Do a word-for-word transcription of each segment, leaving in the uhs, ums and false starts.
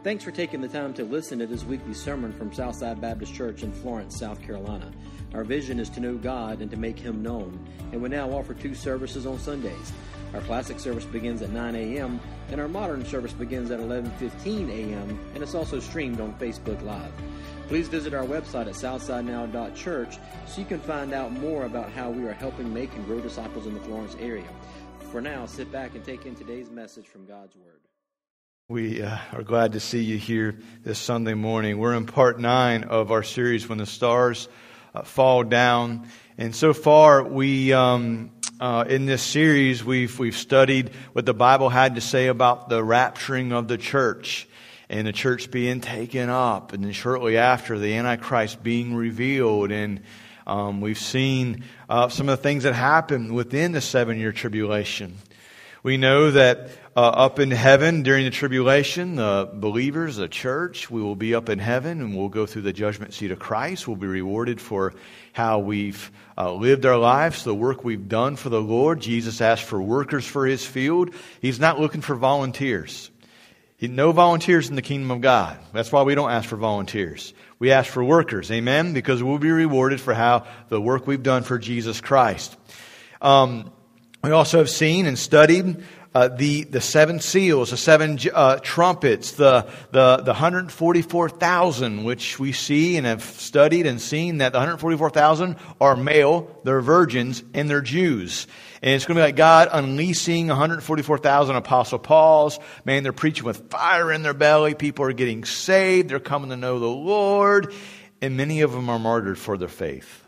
Thanks for taking the time to listen to this weekly sermon from Southside Baptist Church in Florence, South Carolina. Our vision is to know God and to make Him known, and we now offer two services on Sundays. Our classic service begins at nine a.m., and our modern service begins at eleven fifteen a.m., and it's also streamed on Facebook Live. Please visit our website at southside now dot church so you can find out more about how we are helping make and grow disciples in the Florence area. For now, sit back and take in today's message from God's Word. We uh, are glad to see you here this Sunday morning. We're in part nine of our series, When the Stars uh, Fall Down. And so far, we um, uh, in this series, we've we've studied what the Bible had to say about the rapturing of the church and the church being taken up, and then shortly after, the Antichrist being revealed. And um, we've seen uh, some of the things that happened within the seven-year tribulation. We know that uh, up in heaven during the tribulation, the believers, the church, we will be up in heaven and we'll go through the judgment seat of Christ. We'll be rewarded for how we've uh, lived our lives, the work we've done for the Lord. Jesus asked for workers for His field. He's not looking for volunteers. He, no volunteers in the kingdom of God. That's why we don't ask for volunteers. We ask for workers, amen? Because we'll be rewarded for how the work we've done for Jesus Christ. Um, We also have seen and studied uh, the the seven seals, the seven uh, trumpets, the the the one hundred forty-four thousand, which we see and have studied and seen that the one hundred forty-four thousand are male, they're virgins, and they're Jews. And it's going to be like God unleashing one hundred forty-four thousand Apostle Pauls. Man, they're preaching with fire in their belly. People are getting saved. They're coming to know the Lord. And many of them are martyred for their faith.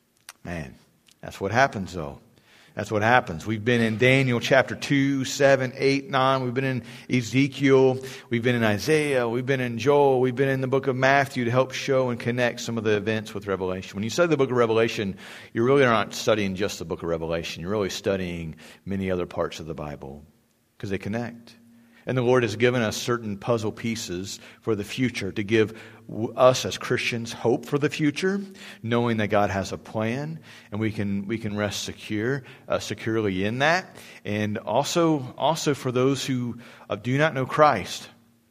Man, that's what happens though. That's what happens. We've been in Daniel chapter two, seven, eight, nine. We've been in Ezekiel. We've been in Isaiah. We've been in Joel. We've been in the book of Matthew to help show and connect some of the events with Revelation. When you study the book of Revelation, you really are not studying just the book of Revelation. You're really studying many other parts of the Bible because they connect. And the Lord has given us certain puzzle pieces for the future to give us as Christians hope for the future, knowing that God has a plan and we can we can rest secure uh, securely in that. And also also for those who uh, do not know Christ,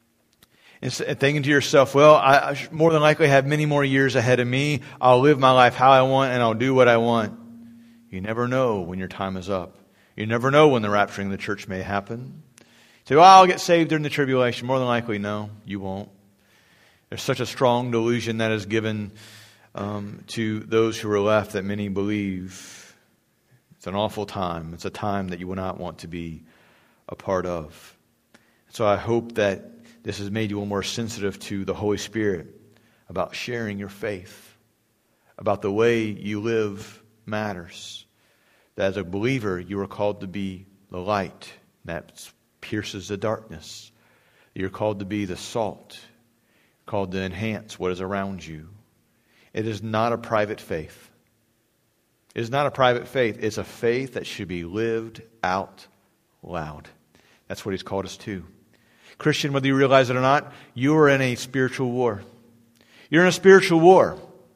and thinking to yourself, well, I, I more than likely have many more years ahead of me. I'll live my life how I want and I'll do what I want. You never know when your time is up. You never know when the rapturing of the church may happen. Say, well, I'll get saved during the tribulation. More than likely, no, you won't. There's such a strong delusion that is given um, to those who are left that many believe. It's an awful time. It's a time that you will not want to be a part of. So I hope that this has made you a little more sensitive to the Holy Spirit about sharing your faith, about the way you live matters. That as a believer, you are called to be the light that's pierces the darkness. You're called to be the salt. You're called to enhance what is around you. It is not a private faith. It is not a private faith. It's a faith that should be lived out loud. That's what He's called us to. Christian, whether you realize it or not, you are in a spiritual war. You're in a spiritual war.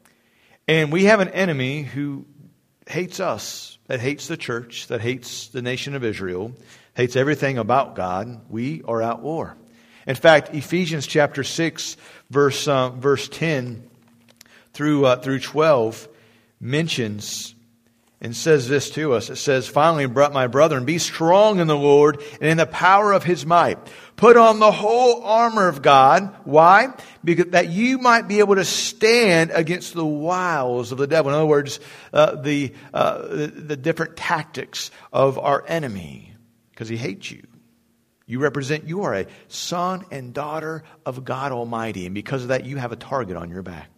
And we have an enemy who hates us, that hates the church, that hates the nation of Israel, hates everything about God. We are at war. In fact, Ephesians chapter six, verse uh, verse ten through uh, through twelve mentions and says this to us. It says, "Finally, my brethren, be strong in the Lord and in the power of His might. Put on the whole armor of God." Why? Because that you might be able to stand against the wiles of the devil. In other words, uh, the, uh, the the different tactics of our enemy. Because he hates you. You represent, you are a son and daughter of God Almighty. And because of that, you have a target on your back.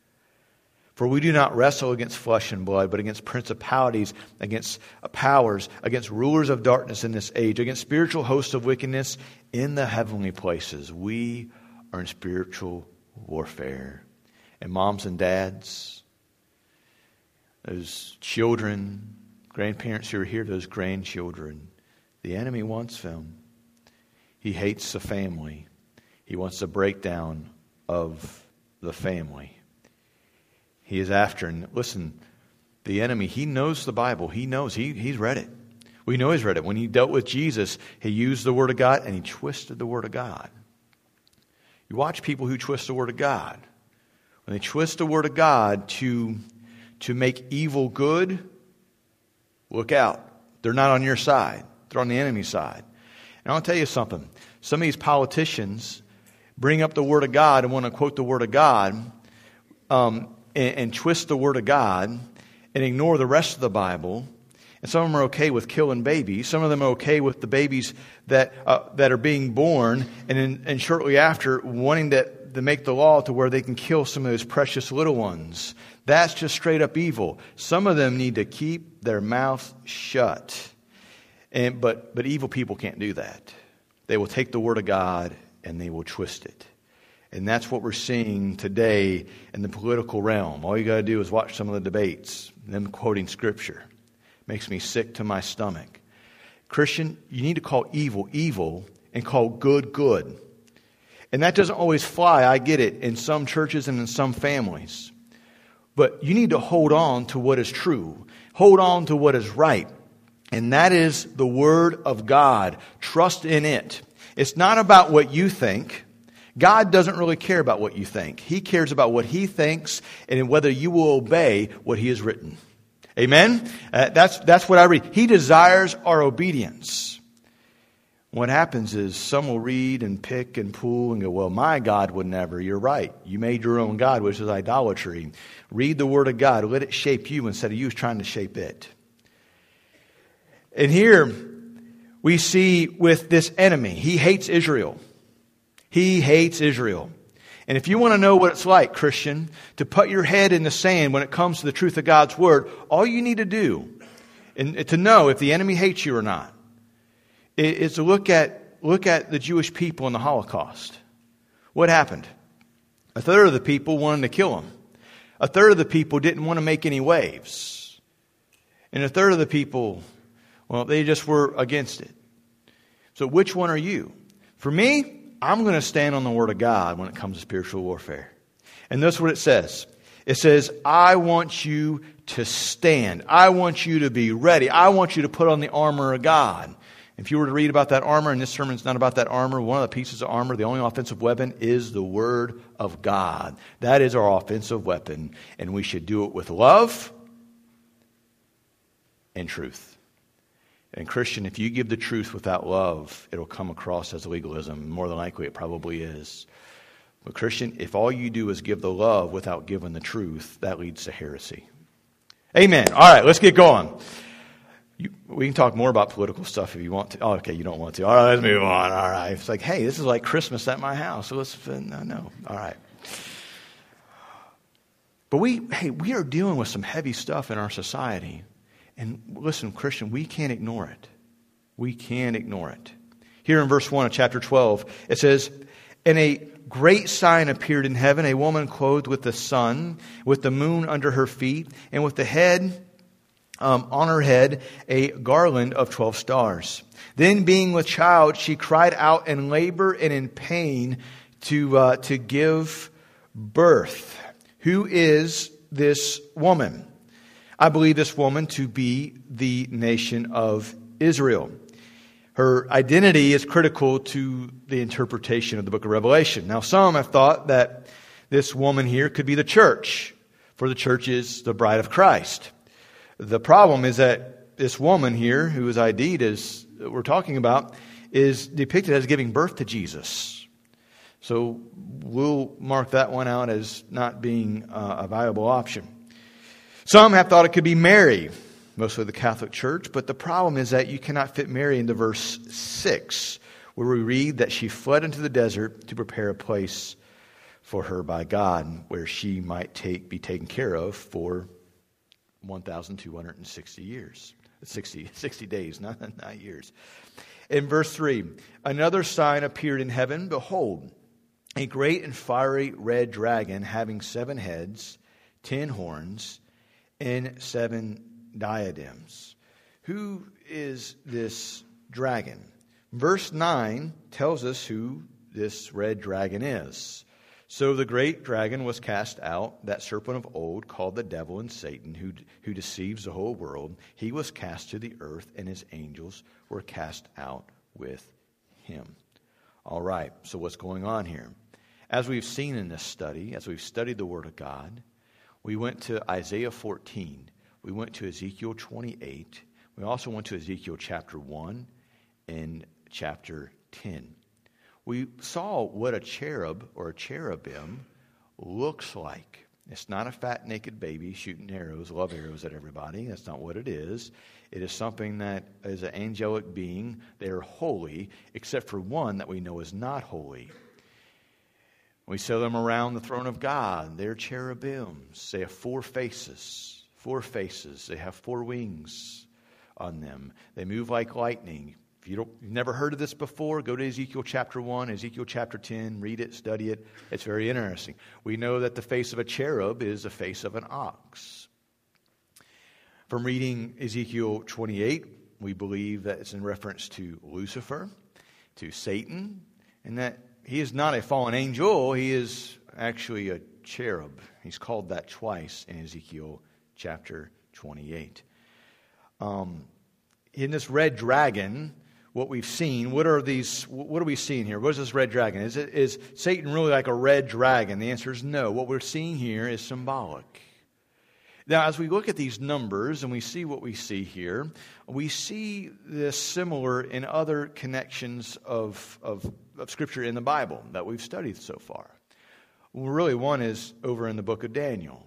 For we do not wrestle against flesh and blood, but against principalities, against powers, against rulers of darkness in this age, against spiritual hosts of wickedness in the heavenly places. We are in spiritual warfare. And moms and dads, those children, grandparents who are here, those grandchildren, the enemy wants them. He hates the family. He wants the breakdown of the family. He is after, and listen, the enemy, he knows the Bible. He knows, he, he's read it. We know he's read it. When he dealt with Jesus, he used the Word of God and he twisted the Word of God. You watch people who twist the Word of God. When they twist the Word of God to, to make evil good, look out. They're not on your side. They're on the enemy's side. And I'll tell you something. Some of these politicians bring up the Word of God and want to quote the Word of God um, and, and twist the Word of God and ignore the rest of the Bible. And some of them are okay with killing babies. Some of them are okay with the babies that uh, that are being born, and in, and shortly after wanting to, to make the law to where they can kill some of those precious little ones. That's just straight up evil. Some of them need to keep their mouth shut. And but but evil people can't do that. They will take the Word of God and they will twist it. And that's what we're seeing today in the political realm. All you got to do is watch some of the debates, them quoting Scripture. Makes me sick to my stomach. Christian, you need to call evil evil and call good good. And that doesn't always fly, I get it, in some churches and in some families. But you need to hold on to what is true. Hold on to what is right. And that is the Word of God. Trust in it. It's not about what you think. God doesn't really care about what you think. He cares about what He thinks and whether you will obey what He has written. Amen? Uh, that's, that's what I read. He desires our obedience. What happens is some will read and pick and pull and go, well, my God would never. You're right. You made your own God, which is idolatry. Read the Word of God. Let it shape you instead of you trying to shape it. And here we see with this enemy, he hates Israel. He hates Israel. And if you want to know what it's like, Christian, to put your head in the sand when it comes to the truth of God's Word, all you need to do, and to know if the enemy hates you or not, is to look at look at the Jewish people in the Holocaust. What happened? A third of the people wanted to kill them. A third of the people didn't want to make any waves. And a third of the people, well, they just were against it. So which one are you? For me, I'm going to stand on the Word of God when it comes to spiritual warfare. And that's what it says. It says, I want you to stand. I want you to be ready. I want you to put on the armor of God. If you were to read about that armor, and this sermon's not about that armor, one of the pieces of armor, the only offensive weapon is the Word of God. That is our offensive weapon. And we should do it with love and truth. And Christian, if you give the truth without love, it'll come across as legalism. More than likely, it probably is. But Christian, if all you do is give the love without giving the truth, that leads to heresy. Amen. All right, let's get going. You, we can talk more about political stuff if you want to. Oh, okay, you don't want to. All right, let's move on. All right. It's like, hey, this is like Christmas at my house. So let's, uh, no, no. All right. But we, hey, we are dealing with some heavy stuff in our society. And listen, Christian, we can't ignore it. We can't ignore it. Here in verse one of chapter twelve, it says, and a great sign appeared in heaven, a woman clothed with the sun, with the moon under her feet, and with the head, um, on her head, a garland of twelve stars. Then being with child, she cried out in labor and in pain to, uh, to give birth. Who is this woman? I believe this woman to be the nation of Israel. Her identity is critical to the interpretation of the book of Revelation. Now, some have thought that this woman here could be the church, for the church is the bride of Christ. The problem is that this woman here, who is I D'd as we're talking about, is depicted as giving birth to Jesus. So we'll mark that one out as not being uh, a viable option. Some have thought it could be Mary, mostly the Catholic Church, but the problem is that you cannot fit Mary into verse six, where we read that she fled into the desert to prepare a place for her by God, where she might take be taken care of for one thousand two hundred sixty years. sixty, sixty days, not, not years. In verse three, another sign appeared in heaven. Behold, a great and fiery red dragon having seven heads, ten horns, and seven diadems. Who is this dragon? Verse nine tells us who this red dragon is. So the great dragon was cast out, that serpent of old called the devil and Satan, who, who deceives the whole world. He was cast to the earth, and his angels were cast out with him. All right, so what's going on here? as we've seen in this study, as we've studied the Word of God, we went to Isaiah fourteen. We went to Ezekiel twenty-eight. We also went to Ezekiel chapter one and chapter ten. We saw what a cherub or a cherubim looks like. It's not a fat, naked baby shooting arrows, love arrows at everybody. That's not what it is. It is something that is an angelic being. They are holy, except for one that we know is not holy. We saw them around the throne of God. They're cherubims. They have four faces. Four faces. They have four wings on them. They move like lightning. If you don't, you've never heard of this before, go to Ezekiel chapter one, Ezekiel chapter ten, read it, study it. It's very interesting. We know that the face of a cherub is the face of an ox. From reading Ezekiel twenty-eight, we believe that it's in reference to Lucifer, to Satan, and that he is not a fallen angel. He is actually a cherub. He's called that twice in Ezekiel chapter twenty-eight. Um, in this red dragon, what we've seen, what are these, what are we seeing here? What is this red dragon? Is it, is Satan really like a red dragon? The answer is no. What we're seeing here is symbolic. Now, as we look at these numbers and we see what we see here, we see this similar in other connections of, of, of Scripture in the Bible that we've studied so far. Well, really, one is over in the book of Daniel.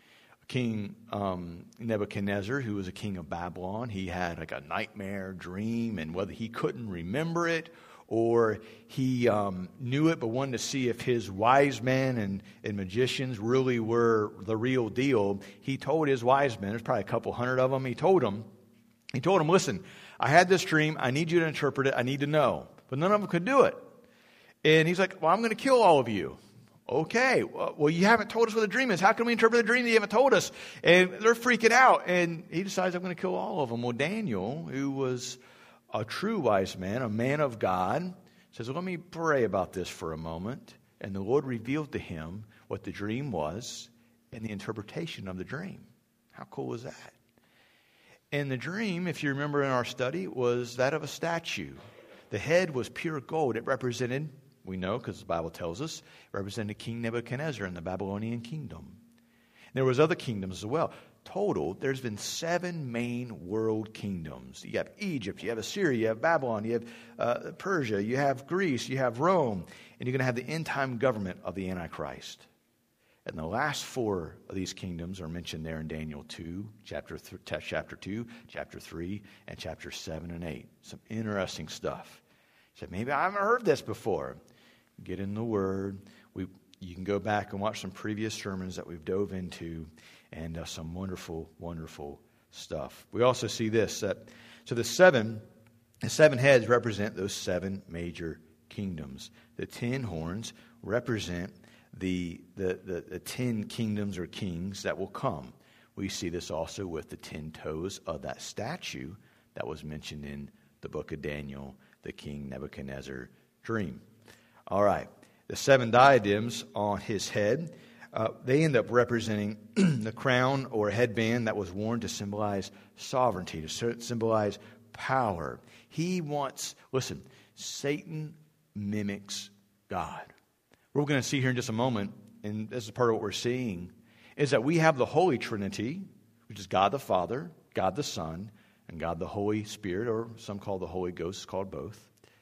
King um, Nebuchadnezzar, who was a king of Babylon, he had like a nightmare dream, and whether he couldn't remember it or he um, knew it but wanted to see if his wise men and, and magicians really were the real deal, he told his wise men, there's probably a couple hundred of them, he told them, he told them, listen, I had this dream, I need you to interpret it, I need to know. But none of them could do it. And he's like, well, I'm going to kill all of you. Okay, well, you haven't told us what the dream is. How can we interpret the dream that you haven't told us? And they're freaking out. And he decides, I'm going to kill all of them. Well, Daniel, who was a true wise man, a man of God, says, well, let me pray about this for a moment. And the Lord revealed to him what the dream was and the interpretation of the dream. How cool is that? And the dream, if you remember in our study, was that of a statue. The head was pure gold. It represented, we know because the Bible tells us, it represented King Nebuchadnezzar and the Babylonian kingdom. There was other kingdoms as well. Total, there's been seven main world kingdoms. You have Egypt, you have Assyria, you have Babylon, you have uh, Persia, you have Greece, you have Rome, and you're going to have the end-time government of the Antichrist. And the last four of these kingdoms are mentioned there in Daniel two, chapter th- chapter two, chapter three, and chapter seven and eight. Some interesting stuff. You said, maybe I haven't heard this before. Get in the Word. We, you can go back and watch some previous sermons that we've dove into, and uh, some wonderful, wonderful stuff. We also see this. That, so the seven, the seven heads represent those seven major kingdoms. The ten horns represent the, the, the, the ten kingdoms or kings that will come. We see this also with the ten toes of that statue that was mentioned in the book of Daniel, the King Nebuchadnezzar dream. All right, the seven diadems on his head, uh, they end up representing the crown or headband that was worn to symbolize sovereignty, to symbolize power. He wants, listen, Satan mimics God. What we're going to see here in just a moment, and this is part of what we're seeing, is that we have the Holy Trinity, which is God the Father, God the Son, and God the Holy Spirit, or some call the Holy Ghost, called both.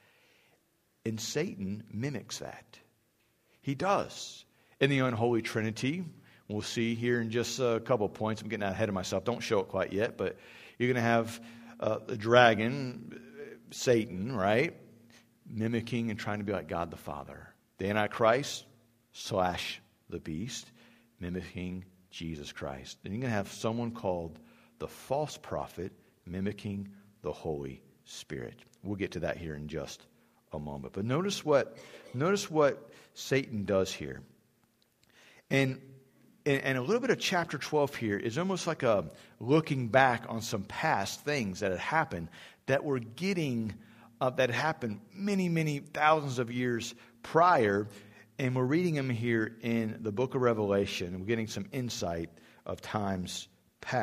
And Satan mimics that. He does. In the unholy Trinity, we'll see here in just a couple of points. I'm getting ahead of myself. Don't show it quite yet, but you're going to have uh, the dragon, Satan, right? Mimicking and trying to be like God the Father. The Antichrist slash the beast, mimicking Jesus Christ. And you're going to have someone called the false prophet mimicking the Holy Spirit. We'll get to that here in just a moment. But notice what notice what Satan does here. And, and, and a little bit of chapter twelve here is almost like a looking back on some past things that had happened that were getting, uh, that happened many, many thousands of years prior. And we're reading them here in the book of Revelation. And we're getting some insight of times past.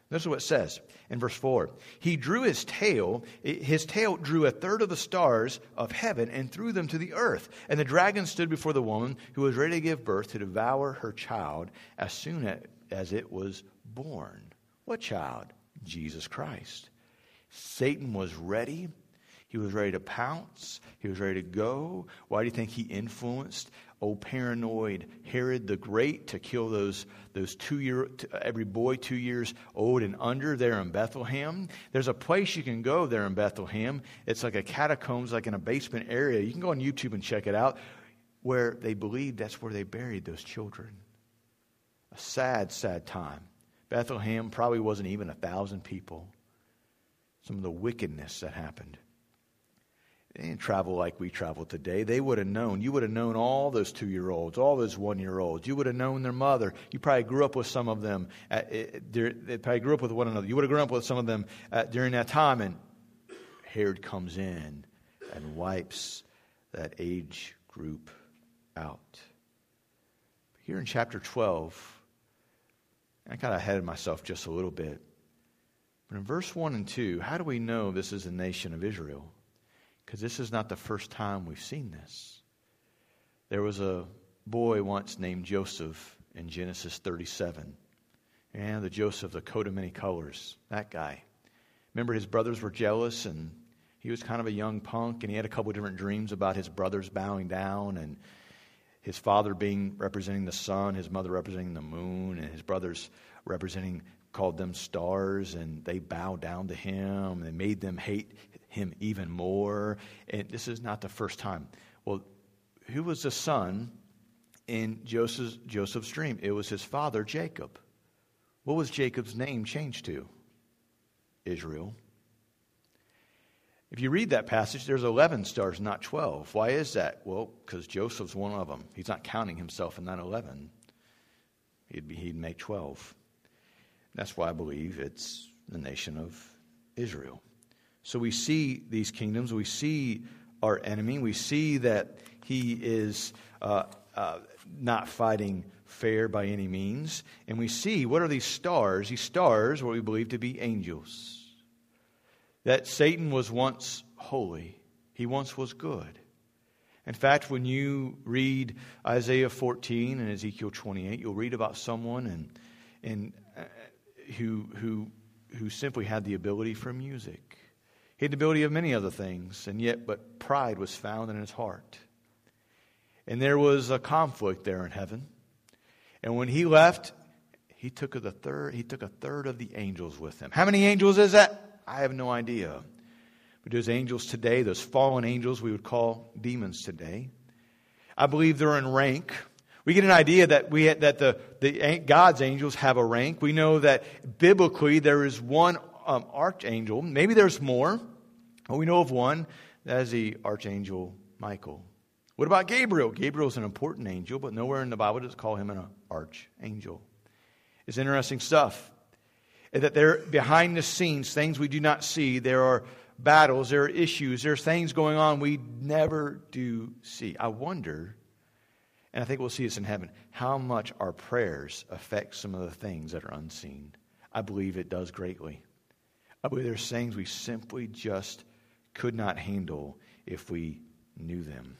Notice what it says in verse four. He drew his tail, his tail drew a third of the stars of heaven and threw them to the earth. And the dragon stood before the woman who was ready to give birth to devour her child as soon as it was born. What child? Jesus Christ. Satan was ready. He was ready to pounce. He was ready to go. Why do you think he influenced old paranoid Herod the Great to kill those those two year every boy two years old and under there in Bethlehem? There's a place you can go there in Bethlehem. It's like a catacombs, like in a basement area. You can go on YouTube and check it out, where they believe that's where they buried those children. A sad, sad time. Bethlehem probably wasn't even a thousand people. Some of the wickedness that happened. They didn't travel like we travel today. They would have known. You would have known all those two-year-olds, all those one-year-olds. You would have known their mother. You probably grew up with some of them. At, it, they probably grew up with one another. You would have grown up with some of them at, during that time. And Herod comes in and wipes that age group out. Here in chapter twelve, I kind of ahead of myself just a little bit. But in verse one and two, how do we know this is the nation of Israel? Because this is not the first time we've seen this. There was a boy once named Joseph in Genesis thirty-seven. And the Joseph, the coat of many colors, that guy. Remember, his brothers were jealous, and he was kind of a young punk, and he had a couple of different dreams about his brothers bowing down, and his father being representing the sun, his mother representing the moon, and his brothers representing, called them stars, and they bowed down to him, and made them hate him even more. And this is not the first time. Well, who was the son in Joseph's, Joseph's dream? It was his father, Jacob. What was Jacob's name changed to? Israel. If you read that passage, there's eleven stars, not twelve. Why is that? Well, because Joseph's one of them. He's not counting himself in that eleven. He'd, be, he'd make twelve. That's why I believe it's the nation of Israel. So we see these kingdoms. We see our enemy. We see that he is uh, uh, not fighting fair by any means. And we see, what are these stars? These stars, what we believe to be angels. That Satan was once holy. He once was good. In fact, when you read Isaiah fourteen and Ezekiel twenty-eight, you'll read about someone and and uh, who who who simply had the ability for music. He had the ability of many other things, and yet, but pride was found in his heart. And there was a conflict there in heaven. And when he left, he took a third. He took a third of the angels with him. How many angels is that? I have no idea. But those angels today, those fallen angels, we would call demons today. I believe they're in rank. We get an idea that we that the the God's angels have a rank. We know that biblically there is one um, archangel. Maybe there's more, but we know of one. That is the archangel Michael. What about Gabriel? Gabriel's an important angel, but nowhere in the Bible does it call him an archangel. It's interesting stuff. That there, behind the scenes, things we do not see. There are battles, there are issues, there's things going on we never do see. I wonder, and I think we'll see this in heaven, how much our prayers affect some of the things that are unseen. I believe it does greatly. I believe there's things we simply just could not handle if we knew them.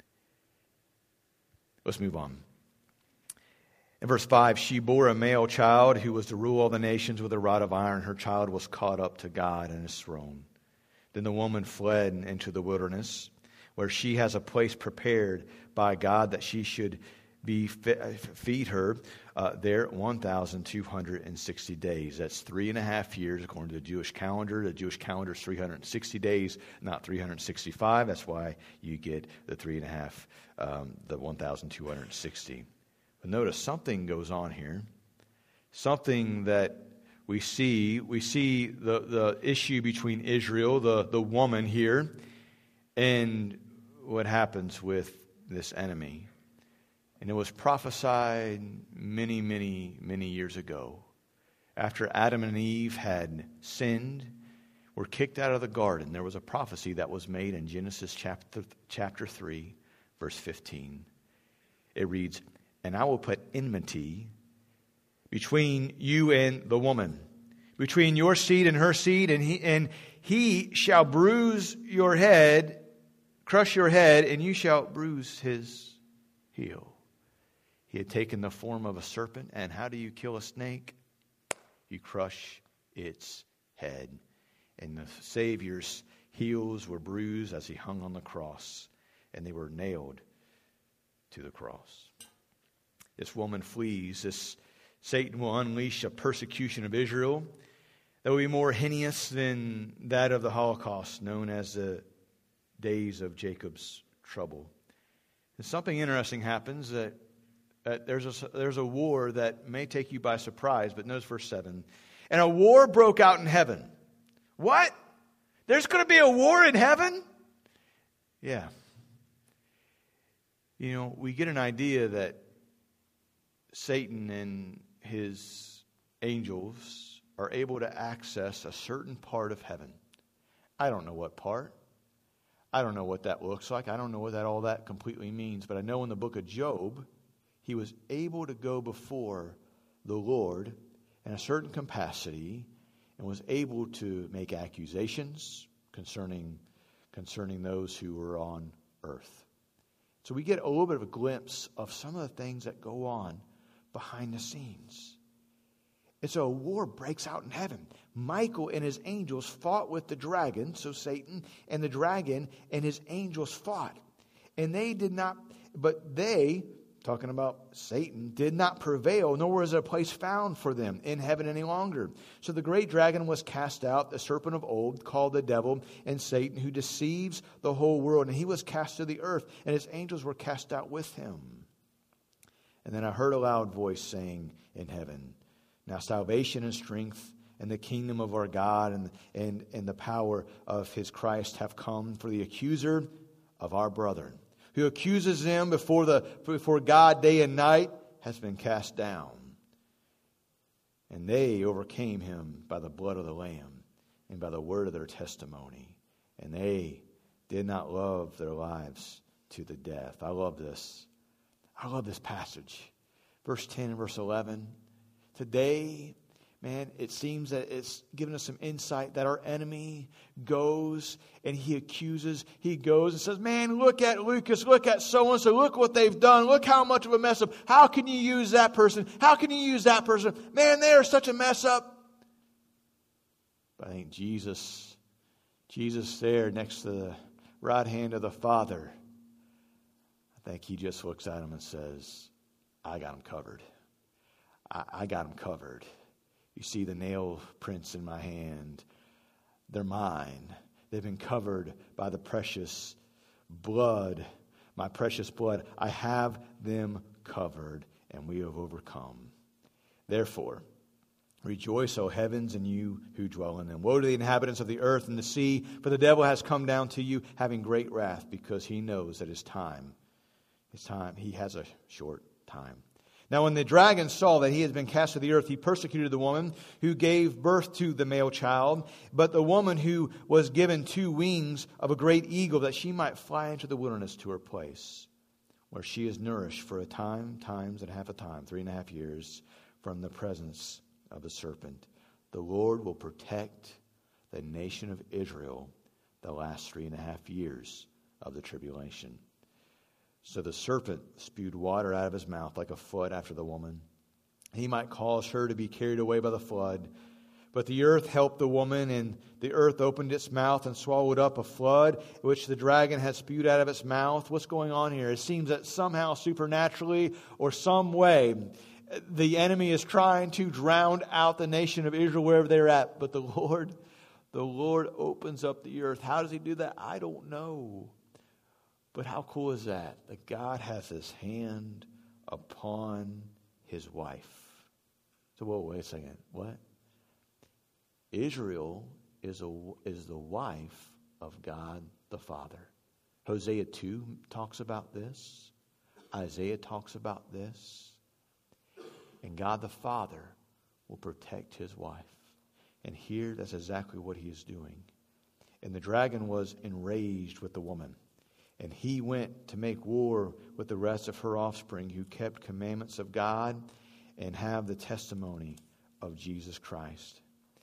Let's move on. In verse five, she bore a male child who was to rule all the nations with a rod of iron. Her child was caught up to God and his throne. Then the woman fled into the wilderness, where she has a place prepared by God that she should be feed her uh, there one thousand two hundred sixty days. That's three and a half years according to the Jewish calendar. The Jewish calendar is three hundred sixty days, not three hundred sixty-five. That's why you get the three and a half, um, the one thousand two hundred sixty. But notice something goes on here. Something that we see. We see the, the issue between Israel, the, the woman here, and what happens with this enemy. And it was prophesied many, many, many years ago. After Adam and Eve had sinned, were kicked out of the garden, there was a prophecy that was made in Genesis chapter, chapter three, verse fifteen. It reads, "And I will put enmity between you and the woman, between your seed and her seed, and he, and he shall bruise your head, crush your head, and you shall bruise his heel. He had taken the form of a serpent, and how do you kill a snake? You crush its head. And the Savior's heels were bruised as he hung on the cross, and they were nailed to the cross. This woman flees. This Satan will unleash a persecution of Israel that will be more heinous than that of the Holocaust, known as the days of Jacob's trouble. And something interesting happens that, that there's a there's a war that may take you by surprise. But notice verse seven. And a war broke out in heaven. What? There's going to be a war in heaven? Yeah. You know, we get an idea that Satan and his angels are able to access a certain part of heaven. I don't know what part. I don't know what that looks like. I don't know what that all that completely means. But I know in the book of Job, he was able to go before the Lord in a certain capacity and was able to make accusations concerning, concerning those who were on earth. So we get a little bit of a glimpse of some of the things that go on behind the scenes. And so a war breaks out in heaven. Michael and his angels fought with the dragon, so Satan and the dragon and his angels fought. And they did not, but they, talking about Satan, did not prevail, nor was a place found for them in heaven any longer. So the great dragon was cast out, the serpent of old, called the devil and Satan, who deceives the whole world. And he was cast to the earth, and his angels were cast out with him. And then I heard a loud voice saying in heaven, now salvation and strength and the kingdom of our God and, and, and the power of his Christ have come, for the accuser of our brethren, who accuses them before the before God day and night, has been cast down. And they overcame him by the blood of the Lamb and by the word of their testimony. And they did not love their lives to the death. I love this. I love this passage. Verse ten and verse eleven. Today, man, it seems that it's given us some insight that our enemy goes and he accuses. He goes and says, man, look at Lucas, look at so-and-so, look what they've done. Look how much of a mess up. How can you use that person? How can you use that person? Man, they are such a mess up. But I think Jesus, Jesus there next to the right hand of the Father, I think he just looks at him and says, I got him covered. I, I got him covered. You see the nail prints in my hand. They're mine. They've been covered by the precious blood, my precious blood. I have them covered, and we have overcome. Therefore, rejoice, O heavens, and you who dwell in them. Woe to the inhabitants of the earth and the sea, for the devil has come down to you, having great wrath, because he knows that his time, his time, he has a short time. Now when the dragon saw that he had been cast to the earth, he persecuted the woman who gave birth to the male child. But the woman who was given two wings of a great eagle, that she might fly into the wilderness to her place, where she is nourished for a time, times and half a time, three and a half years, from the presence of the serpent. The Lord will protect the nation of Israel the last three and a half years of the tribulation. So the serpent spewed water out of his mouth like a flood after the woman. He might cause her to be carried away by the flood. But the earth helped the woman, and the earth opened its mouth and swallowed up a flood, which the dragon had spewed out of its mouth. What's going on here? It seems that somehow, supernaturally, or some way, the enemy is trying to drown out the nation of Israel wherever they're at. But the Lord, the Lord opens up the earth. How does he do that? I don't know. But how cool is that? That God has his hand upon his wife. So, whoa, wait a second. What? Israel is a, is the wife of God the Father. Hosea two talks about this. Isaiah talks about this. And God the Father will protect his wife. And here, that's exactly what he is doing. And the dragon was enraged with the woman. And he went to make war with the rest of her offspring who kept commandments of God and have the testimony of Jesus Christ.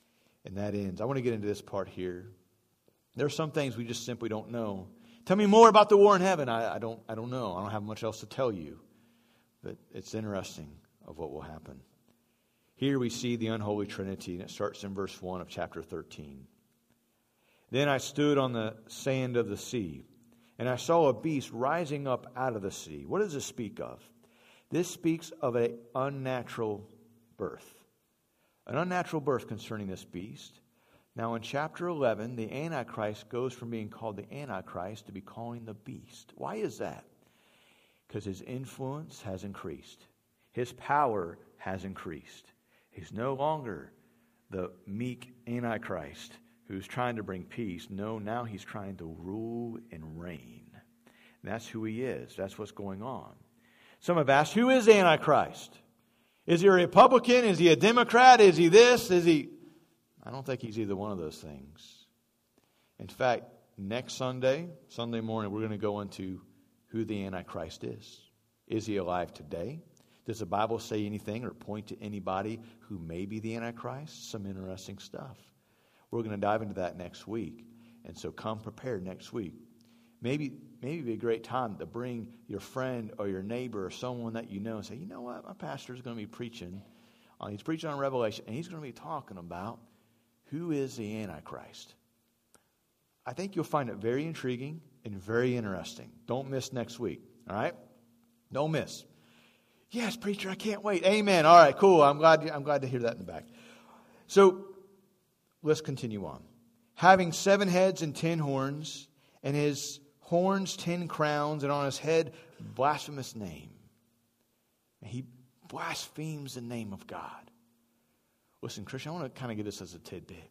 And that ends. I want to get into this part here. There are some things we just simply don't know. Tell me more about the war in heaven. I, I don't I don't know. I don't have much else to tell you. But it's interesting of what will happen. Here we see the unholy Trinity, and it starts in verse one of chapter thirteen. Then I stood on the sand of the sea, and I saw a beast rising up out of the sea. What does this speak of? This speaks of an unnatural birth. An unnatural birth concerning this beast. Now in chapter eleven, the Antichrist goes from being called the Antichrist to be calling the beast. Why is that? Because his influence has increased. His power has increased. He's no longer the meek Antichrist who's trying to bring peace. No, now he's trying to rule and reign. And that's who he is. That's what's going on. Some have asked, who is Antichrist? Is he a Republican? Is he a Democrat? Is he this? Is he... I don't think he's either one of those things. In fact, next Sunday, Sunday morning, we're going to go into who the Antichrist is. Is he alive today? Does the Bible say anything or point to anybody who may be the Antichrist? Some interesting stuff. We're going to dive into that next week. And so come prepared next week. Maybe maybe it'd be a great time to bring your friend or your neighbor or someone that you know and say, you know what, my pastor is going to be preaching. Uh, he's preaching on Revelation, and he's going to be talking about who is the Antichrist. I think you'll find it very intriguing and very interesting. Don't miss next week. All right? Don't miss. Yes, preacher, I can't wait. Amen. All right, cool. I'm glad, I'm glad to hear that in the back. So, let's continue on. Having seven heads and ten horns, and his horns ten crowns, and on his head blasphemous name. And he blasphemes the name of God. Listen, Christian, I want to kind of get this as a tidbit.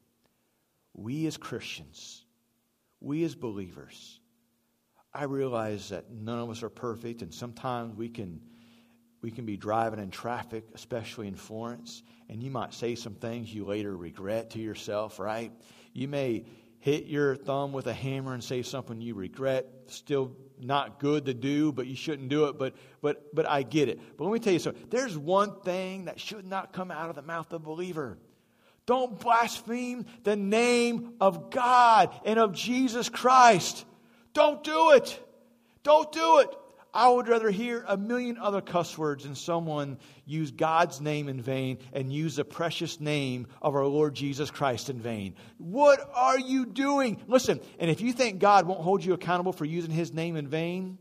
We as Christians, we as believers, I realize that none of us are perfect, and sometimes we can we can be driving in traffic, especially in Florence, and you might say some things you later regret to yourself, right? You may hit your thumb with a hammer and say something you regret, still not good to do, but you shouldn't do it, but but but I get it. But let me tell you something. There's one thing that should not come out of the mouth of a believer. Don't blaspheme the name of God and of Jesus Christ. Don't do it. Don't do it. I would rather hear a million other cuss words than someone use God's name in vain and use the precious name of our Lord Jesus Christ in vain. What are you doing? Listen, and if you think God won't hold you accountable for using His name in vain,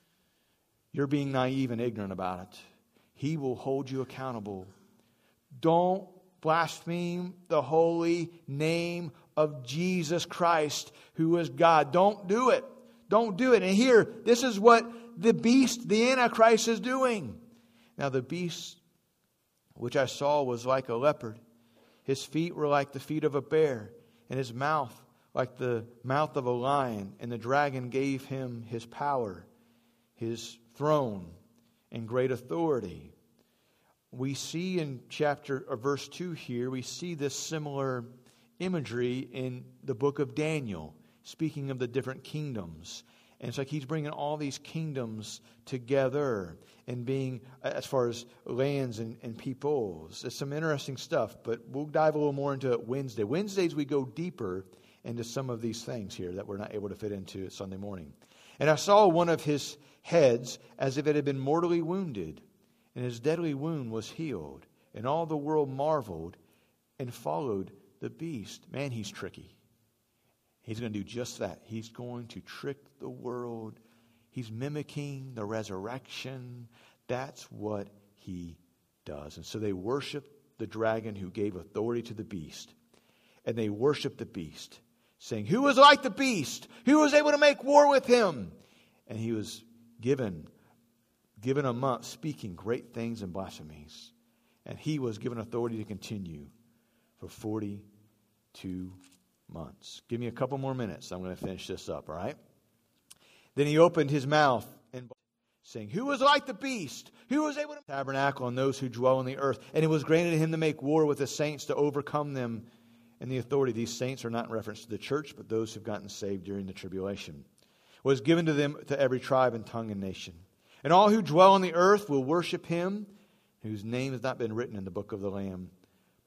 you're being naive and ignorant about it. He will hold you accountable. Don't blaspheme the holy name of Jesus Christ, who is God. Don't do it. Don't do it. And here, this is what the beast, the Antichrist, is doing. Now the beast which I saw was like a leopard. His feet were like the feet of a bear, and his mouth like the mouth of a lion. And the dragon gave him his power, his throne, and great authority. We see in chapter or verse two here, we see this similar imagery in the book of Daniel, speaking of the different kingdoms. And it's like he's bringing all these kingdoms together and being, as far as lands and, and peoples. It's some interesting stuff, but we'll dive a little more into it Wednesday. Wednesdays we go deeper into some of these things here that we're not able to fit into Sunday morning. And I saw one of his heads as if it had been mortally wounded, and his deadly wound was healed. And all the world marveled and followed the beast. Man, he's tricky. He's going to do just that. He's going to trick the world. He's mimicking the resurrection. That's what he does. And so they worship the dragon who gave authority to the beast. And they worship the beast, saying, who was like the beast? Who was able to make war with him? And he was given, given a month speaking great things and blasphemies. And he was given authority to continue for forty-two months. Give me a couple more minutes. I'm going to finish this up, all right? Then he opened his mouth and saying, who was like the beast? Who was able to tabernacle on those who dwell on the earth? And it was granted to him to make war with the saints to overcome them. And the authority, these saints are not in reference to the church, but those who've gotten saved during the tribulation, was given to them, to every tribe and tongue and nation. And all who dwell on the earth will worship him, whose name has not been written in the book of the Lamb,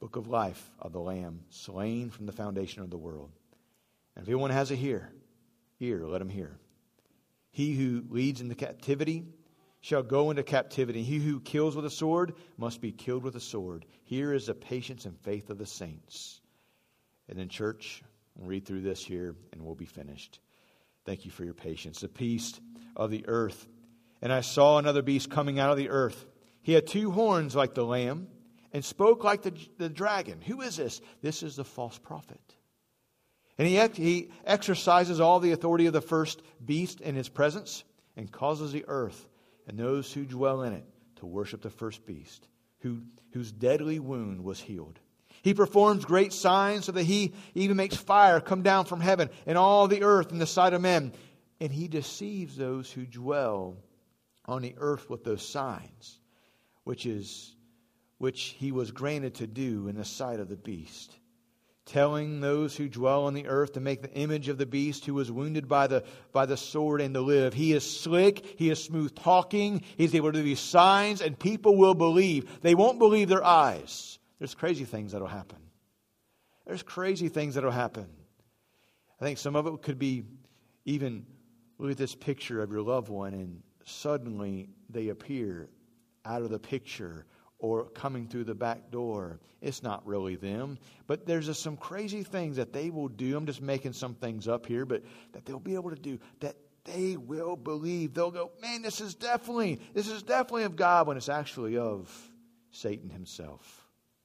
book of life of the Lamb, slain from the foundation of the world. And if anyone has a ear, ear, let him hear. He who leads into captivity shall go into captivity. He who kills with a sword must be killed with a sword. Here is the patience and faith of the saints. And then, church, we'll read through this here and we'll be finished. Thank you for your patience. The beast of the earth. And I saw another beast coming out of the earth. He had two horns like the lamb and spoke like the, the dragon. Who is this? This is the false prophet. And he, he exercises all the authority of the first beast in his presence and causes the earth and those who dwell in it to worship the first beast, who, whose deadly wound was healed. He performs great signs so that he even makes fire come down from heaven and all the earth in the sight of men. And he deceives those who dwell on the earth with those signs, which is which he was granted to do in the sight of the beast, telling those who dwell on the earth to make the image of the beast who was wounded by the by the sword and to live. He is slick, he is smooth talking, he's able to do these signs, and people will believe. They won't believe their eyes. There's crazy things that'll happen. There's crazy things that'll happen. I think some of it could be even look at this picture of your loved one and suddenly they appear out of the picture or coming through the back door. It's not really them. But there's just some crazy things that they will do. I'm just making some things up here, but that they'll be able to do that they will believe. They'll go, man, this is definitely, this is definitely of God, when it's actually of Satan himself.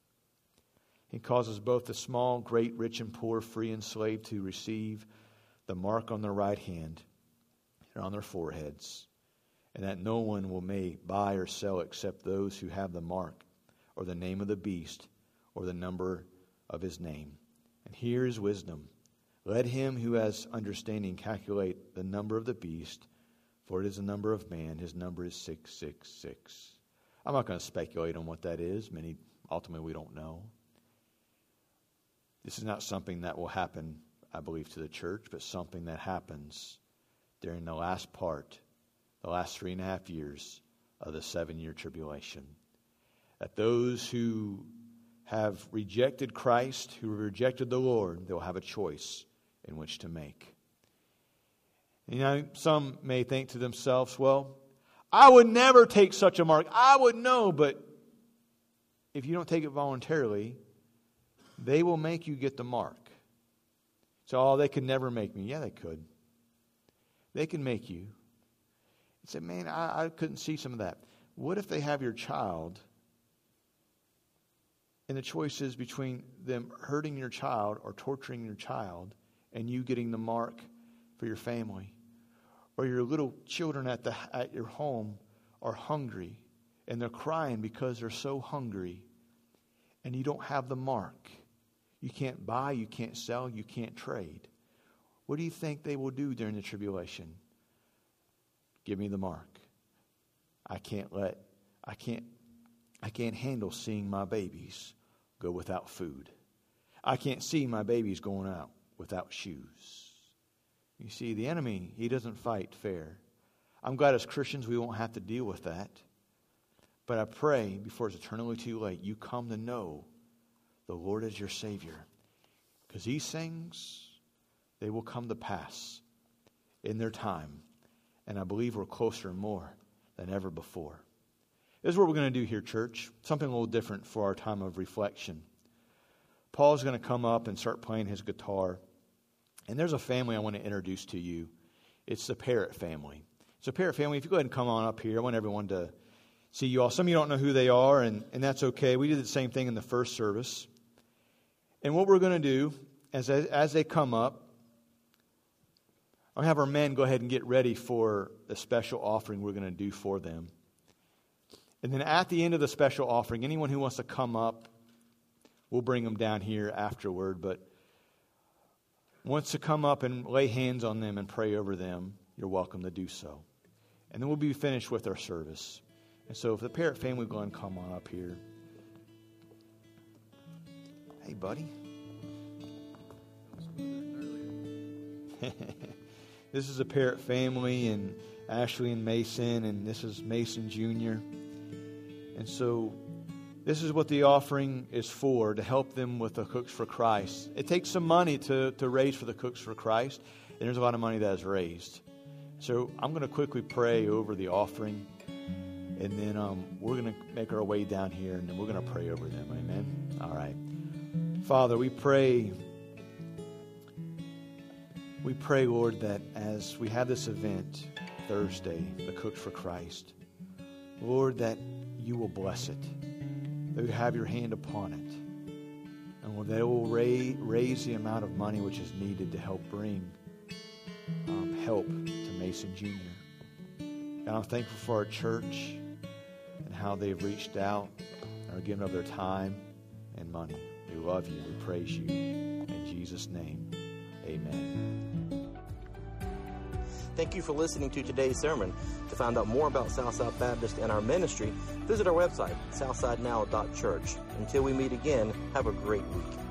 He causes both the small, great, rich, and poor, free and slave to receive the mark on their right hand and on their foreheads, and that no one will may buy or sell except those who have the mark or the name of the beast or the number of his name. And here is wisdom. Let him who has understanding calculate the number of the beast, for it is the number of man. His number is six six six. I'm not going to speculate on what that is. Many, ultimately, we don't know. This is not something that will happen, I believe, to the church, but something that happens during the last part, the last three and a half years of the seven-year tribulation. That those who have rejected Christ, who have rejected the Lord, they'll have a choice in which to make. You know, some may think to themselves, well, I would never take such a mark. I would know, but if you don't take it voluntarily, they will make you get the mark. So, oh, they could never make me. Yeah, they could. They can make you. You say, man, I, I couldn't see some of that. What if they have your child, and the choice is between them hurting your child or torturing your child and you getting the mark for your family? Or your little children at the at your home are hungry and they're crying because they're so hungry and you don't have the mark. You can't buy, you can't sell, you can't trade. What do you think they will do during the tribulation? Give me the mark. I can't let, I can't, I can't handle seeing my babies go without food. I can't see my babies going out without shoes. You see, the enemy, he doesn't fight fair. I'm glad as Christians we won't have to deal with that. But I pray before it's eternally too late, you come to know the Lord is your Savior. Because these things, they will come to pass in their time. And I believe we're closer and more than ever before. This is what we're going to do here, church. Something a little different for our time of reflection. Paul's going to come up and start playing his guitar. And there's a family I want to introduce to you. It's the Parrott family. So Parrott family, if you go ahead and come on up here, I want everyone to see you all. Some of you don't know who they are, and, and that's okay. We did the same thing in the first service. And what we're going to do, as, as they come up, I'll have our men go ahead and get ready for the special offering we're going to do for them. And then at the end of the special offering, anyone who wants to come up, we'll bring them down here afterward. But wants to come up and lay hands on them and pray over them, you're welcome to do so. And then we'll be finished with our service. And so if the Parrott family go and come on up here. Hey, buddy. This is a Parrott family, and Ashley and Mason, and this is Mason Junior And so This is what the offering is for, to help them with the Cooks for Christ. It takes some money to, to raise for the Cooks for Christ, and there's a lot of money that is raised. So I'm going to quickly pray over the offering, and then um, we're going to make our way down here, and then we're going to pray over them. Amen? All right. Father, we pray, we pray, Lord, that as we have this event Thursday, the Cooks for Christ, Lord, that you will bless it, that you have your hand upon it, and Lord, that it will raise, raise the amount of money which is needed to help bring um, help to Mason Junior And I'm thankful for our church and how they've reached out and are giving of their time and money. We love you. We praise you. In Jesus' name, amen. Thank you for listening to today's sermon. To find out more about Southside Baptist and our ministry, visit our website, southside now dot church. Until we meet again, have a great week.